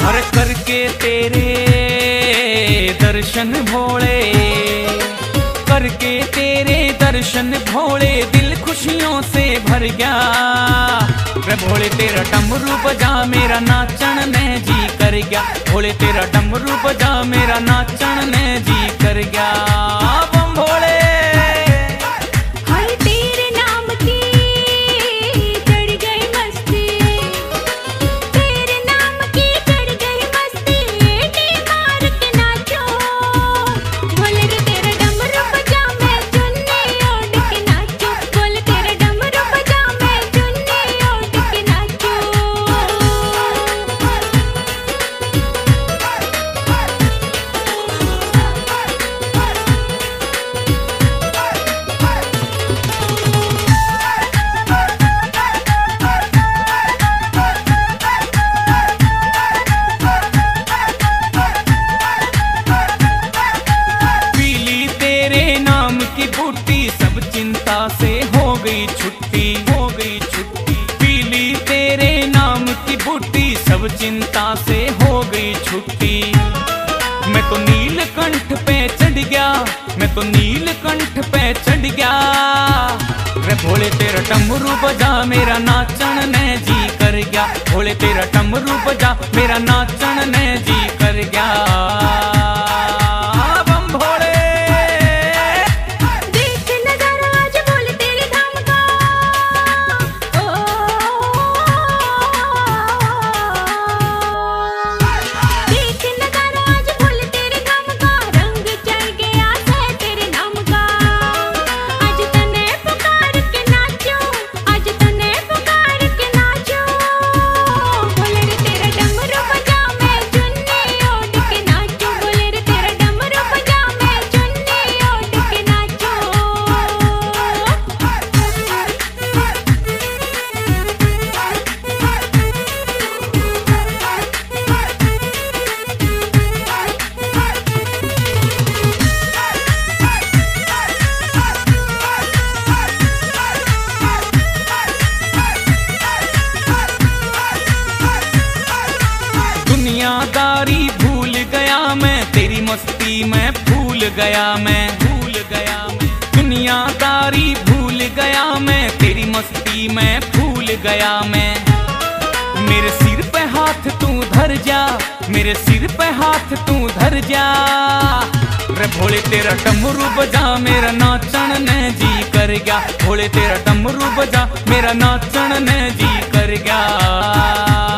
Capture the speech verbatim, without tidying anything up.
हर करके तेरे दर्शन भोले, करके तेरे दर्शन भोले, दिल खुशियों से भर गया। रे भोले तेरा डमरू बजा मेरा नाचन ने जी कर गया। भोले तेरा डमरू बजा मेरा नाचन ने जी कर गया। बम भोले सब चिंता से हो गई छुट्टी, हो गई छुट्टी। पीली तेरे नाम की बूटी, सब चिंता से हो गई छुट्टी। मैं तो नीलकंठ पे चढ़ गया, मैं तो नीलकंठ पे चढ़ गया। रे भोले तेरा डमरू बजा मेरा नाचन ने जी कर गया। भोले तेरा डमरू बजा मेरा नाचन ने जी कर गया। दुनियादारी भूल गया मैं, तेरी मस्ती में भूल गया मैं, भूल गया मैं। दुनियादारी भूल गया मैं, तेरी मस्ती में भूल गया मैं। मेरे सिर पे हाथ तू धर जा, मेरे सिर पे हाथ तू धर जा। रे भोले तेरा डमरू बजा मेरा नाचन ने जी कर गया। भोले तेरा डमरू बजा मेरा नाचन ने जी कर गया।